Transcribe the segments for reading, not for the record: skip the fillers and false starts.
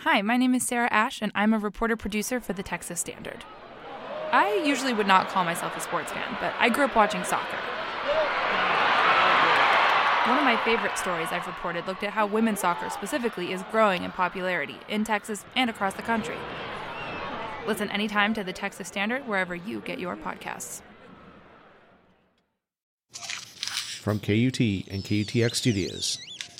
Hi, my name is Sarah Ash, and I'm a reporter-producer for the Texas Standard. I usually would not call myself a sports fan, but I grew up watching soccer. One of my favorite stories I've reported looked at how women's soccer specifically is growing in popularity in Texas and across the country. Listen anytime to the Texas Standard wherever you get your podcasts. From KUT and KUTX Studios.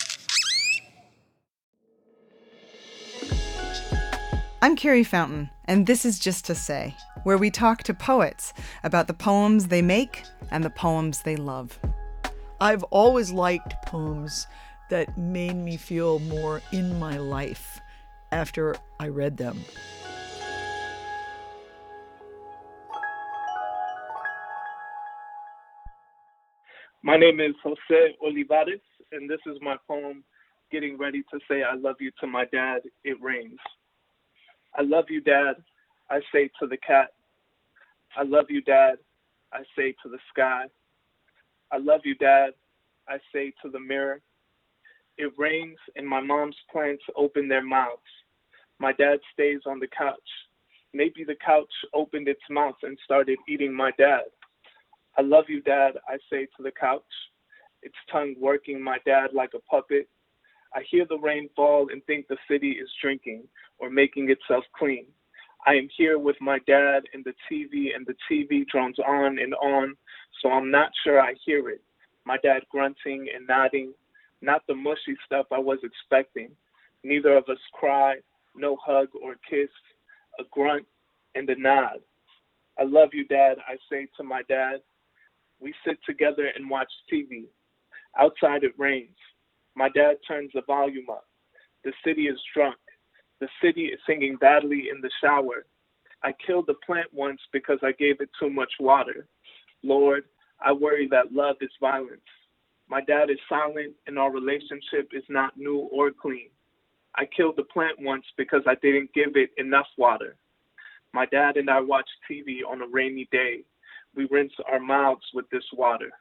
I'm Carrie Fountain, and this is Just to Say, where we talk to poets about the poems they make and the poems they love. I've always liked poems that made me feel more in my life after I read them. My name is Jose Olivares, and this is my poem, Getting Ready to Say I Love You to My Dad, It Rains. I love you, Dad, I say to the cat. I love you, Dad, I say to the sky. I love you, Dad, I say to the mirror. It rains and my mom's plants open their mouths. My dad stays on the couch. Maybe the couch opened its mouth and started eating my dad. I love you, Dad, I say to the couch. Its tongue working my dad like a puppet. I hear the rain fall and think the city is drinking or making itself clean. I am here with my dad and the TV drones on, so I'm not sure I hear it. My dad grunting and nodding, not the mushy stuff I was expecting. Neither of us cry, no hug or kiss, a grunt and a nod. I love you, Dad, I say to my dad. We sit together and watch TV. Outside it rains. My dad turns the volume up. The city is drunk. The city is singing badly in the shower. I killed a plant once because I gave it too much water. Lord, I worry that love is violence. My dad is silent and our relationship is not new or clean. I killed a plant once because I didn't give it enough water. My dad and I watch TV on a rainy day. We rinse our mouths with this water.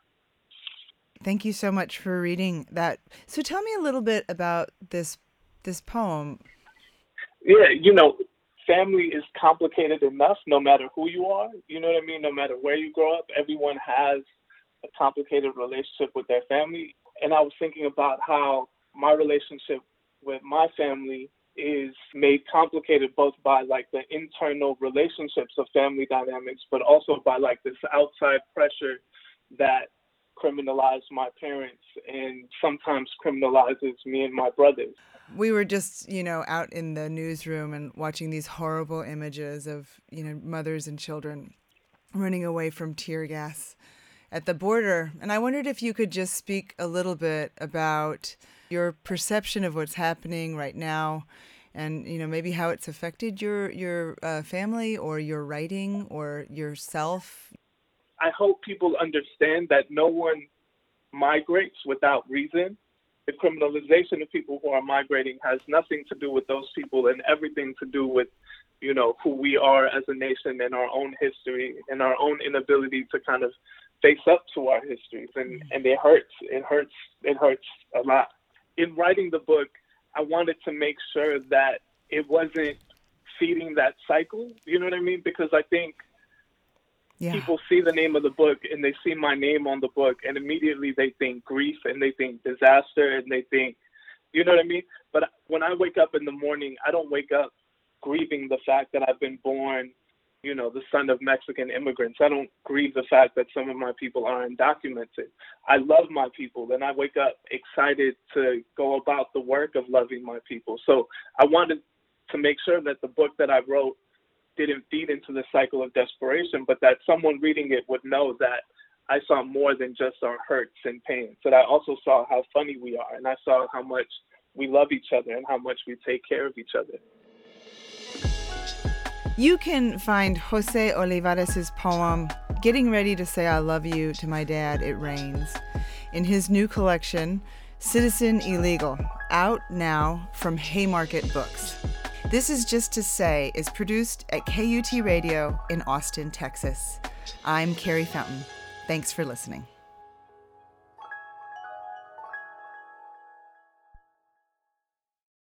Thank you so much for reading that. So tell me a little bit about this poem. Yeah, family is complicated enough no matter who you are. You know what I mean? No matter where you grow up, everyone has a complicated relationship with their family. And I was thinking about how my relationship with my family is made complicated both by the internal relationships of family dynamics, but also by this outside pressure that criminalized my parents and sometimes criminalizes me and my brothers. We were just, out in the newsroom and watching these horrible images of, mothers and children running away from tear gas at the border. And I wondered if you could just speak a little bit about your perception of what's happening right now and, maybe how it's affected your family or your writing or yourself. I hope people understand that no one migrates without reason. The criminalization of people who are migrating has nothing to do with those people and everything to do with, who we are as a nation and our own history and our own inability to kind of face up to our histories. And it hurts. It hurts a lot. In writing the book, I wanted to make sure that it wasn't feeding that cycle. You know what I mean? Because I think people see the name of the book and they see my name on the book and immediately they think grief and they think disaster and they think, you know what I mean? But when I wake up in the morning, I don't wake up grieving the fact that I've been born, the son of Mexican immigrants. I don't grieve the fact that some of my people are undocumented. I love my people and I wake up excited to go about the work of loving my people. So I wanted to make sure that the book that I wrote didn't feed into the cycle of desperation, but that someone reading it would know that I saw more than just our hurts and pains, that I also saw how funny we are, and I saw how much we love each other and how much we take care of each other. You can find Jose Olivares' poem, Getting Ready to Say I Love You to My Dad, It Rains, in his new collection, Citizen Illegal, out now from Haymarket Books. This is Just to Say is produced at KUT Radio in Austin, Texas. I'm Carrie Fountain. Thanks for listening.